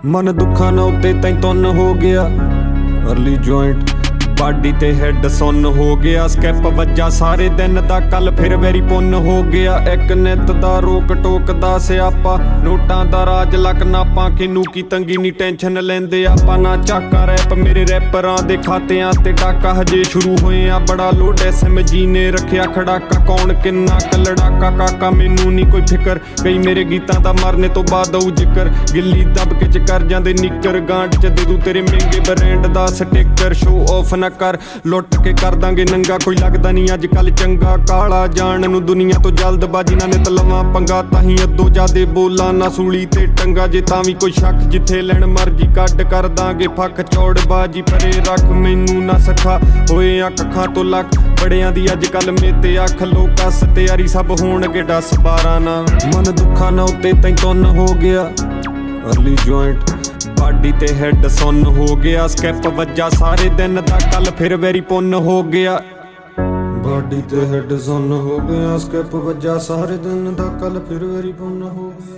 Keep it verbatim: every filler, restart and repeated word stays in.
मन दुखा ना उत्ते तैं तुन हो गया। अर्ली जॉइंट बाडी ते हैड सुन हो गया। स्कैप वज्जा सारे दिन दा कल फिर वेरी पुन हो गया। एक नित दा रोक टोक दा स्यापा नोटां दा राज लक नापां किनू की तंगी नी टेंशन लेंदे आपां ना झाका रैप मेरे रैपरां दे खातियां ते डाका हजे शुरू होए आ बड़ा लोड एस एम जी ने रखिया खड़ाका कौन किन्ना कलड़ाका काका मैनू नी कोई फिकर कई मेरे गीतां दा मरने तो बाद आऊ जिक्र गिल्ली दब के च कर जांदे निकर गांठ च दे दू तेरे महंगे ब्रांड दा स्टिकर शो ऑफ ना कर लुट के कर दांगे नंगा कोई लगदा नहीं अज कल चंगा काला जान नू दुनिया तो जल्दबाजी ना नित लवां पंगा ताही अदो जादे बोला ना सूली ते टंगा जे तां वी कोई शक जिथे लैण मर्जी कड कर दांगे फक चौड़बाजी परे रख मैनू ना सखा होए आ कखां तो लक बड़ियां दी अज कल मेते अख लोक कस तैयारी सब होणगे दस बारह ना मन दुखा ना उत्ते तैं तुन हो गया। अर्ली जॉइंट बाडी ते हैड सुन हो गया। स्कैप वज्जा सारे दिन दा कल फिर वेरी पुन हो गया। बाडी ते हैड सुन हो गया। स्कैप वज्जा सारे दिन दा कल फिर वेरी पुन हो गया।